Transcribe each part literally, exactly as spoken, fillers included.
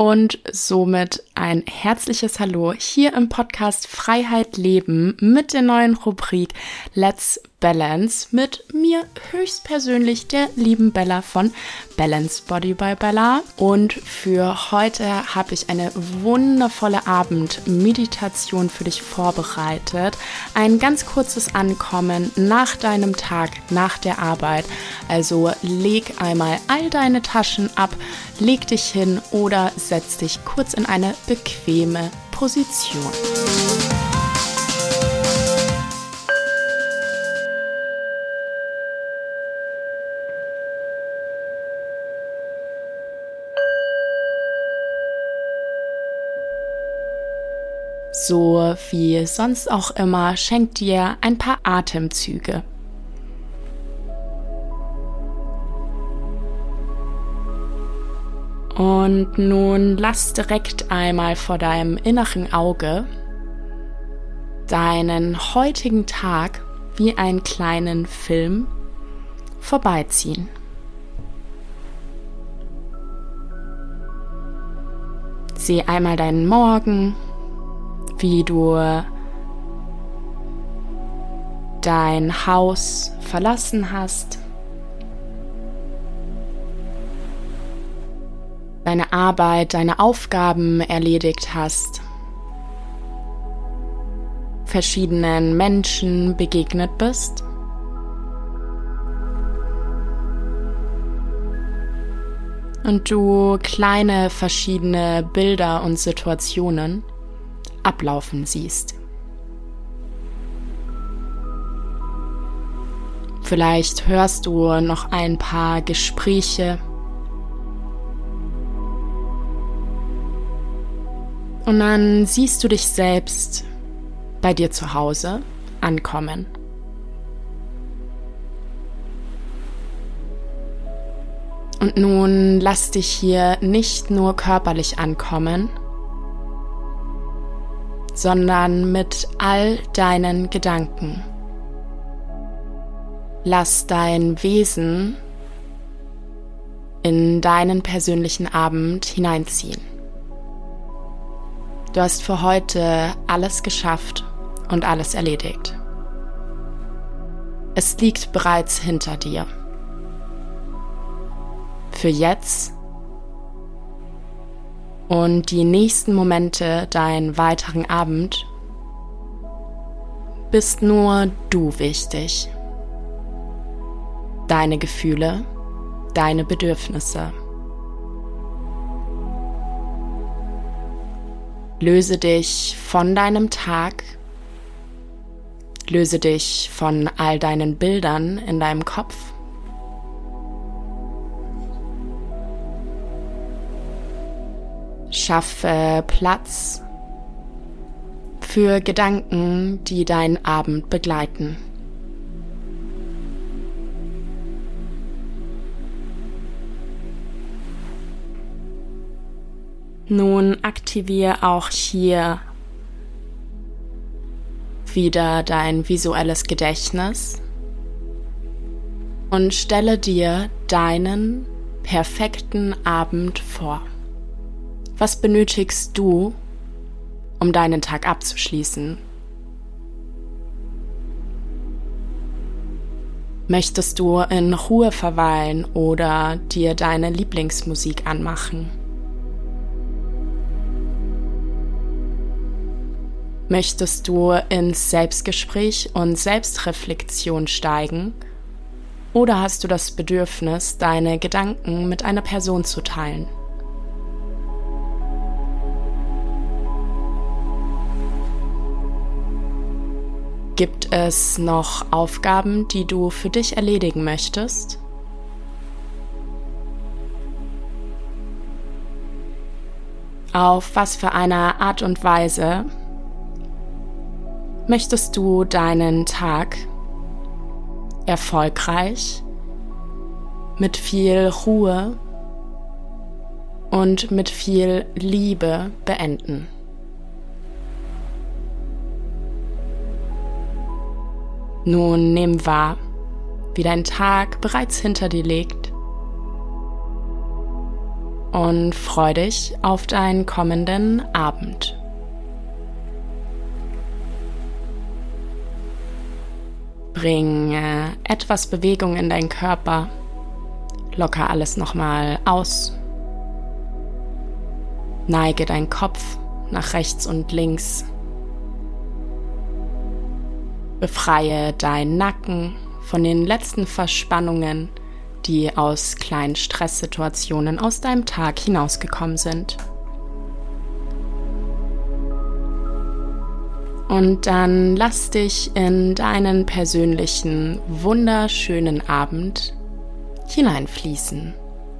Und somit ein herzliches Hallo hier im Podcast Freiheit Leben mit der neuen Rubrik Let's Balance mit mir höchstpersönlich, der lieben Bella von Balance Body by Bella. Und für heute habe ich eine wundervolle Abendmeditation für dich vorbereitet. Ein ganz kurzes Ankommen nach deinem Tag, nach der Arbeit. Also leg einmal all deine Taschen ab, leg dich hin oder setz dich kurz in eine bequeme Position. So wie sonst auch immer, schenk dir ein paar Atemzüge. Und nun lass direkt einmal vor deinem inneren Auge deinen heutigen Tag wie einen kleinen Film vorbeiziehen. Sieh einmal deinen Morgen, wie du dein Haus verlassen hast, deine Arbeit, deine Aufgaben erledigt hast, verschiedenen Menschen begegnet bist. Und du kleine verschiedene Bilder und Situationen ablaufen siehst. Vielleicht hörst du noch ein paar Gespräche und dann siehst du dich selbst bei dir zu Hause ankommen. Und nun lass dich hier nicht nur körperlich ankommen, sondern mit all deinen Gedanken. Lass dein Wesen in deinen persönlichen Abend hineinziehen. Du hast für heute alles geschafft und alles erledigt. Es liegt bereits hinter dir. Für jetzt und die nächsten Momente, deinen weiteren Abend, bist nur du wichtig. Deine Gefühle, deine Bedürfnisse. Löse dich von deinem Tag, löse dich von all deinen Bildern in deinem Kopf. Schaffe Platz für Gedanken, die deinen Abend begleiten. Nun aktiviere auch hier wieder dein visuelles Gedächtnis und stelle dir deinen perfekten Abend vor. Was benötigst du, um deinen Tag abzuschließen? Möchtest du in Ruhe verweilen oder dir deine Lieblingsmusik anmachen? Möchtest du ins Selbstgespräch und Selbstreflexion steigen oder hast du das Bedürfnis, deine Gedanken mit einer Person zu teilen? Gibt es noch Aufgaben, die du für dich erledigen möchtest? Auf was für eine Art und Weise möchtest du deinen Tag erfolgreich, mit viel Ruhe und mit viel Liebe beenden? Nun nimm wahr, wie dein Tag bereits hinter dir liegt und freu dich auf deinen kommenden Abend. Bring äh, etwas Bewegung in deinen Körper. Locker alles nochmal aus. Neige deinen Kopf nach rechts und links. Befreie deinen Nacken von den letzten Verspannungen, die aus kleinen Stresssituationen aus deinem Tag hinausgekommen sind. Und dann lass dich in deinen persönlichen, wunderschönen Abend hineinfließen.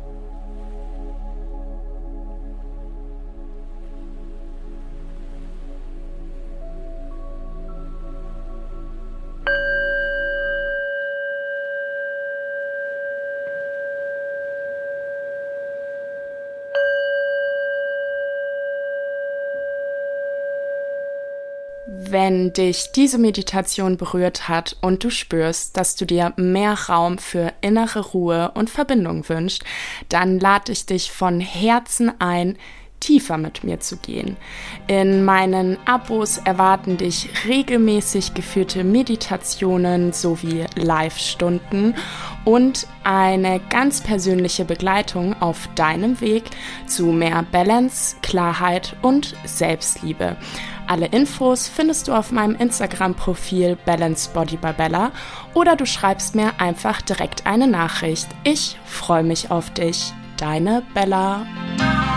Wenn dich diese Meditation berührt hat und du spürst, dass du dir mehr Raum für innere Ruhe und Verbindung wünschst, dann lade ich dich von Herzen ein, tiefer mit mir zu gehen. In meinen Abos erwarten dich regelmäßig geführte Meditationen sowie Live-Stunden und eine ganz persönliche Begleitung auf deinem Weg zu mehr Balance, Klarheit und Selbstliebe. Alle Infos findest du auf meinem Instagram-Profil Balance Body by Bella oder du schreibst mir einfach direkt eine Nachricht. Ich freue mich auf dich. Deine Bella.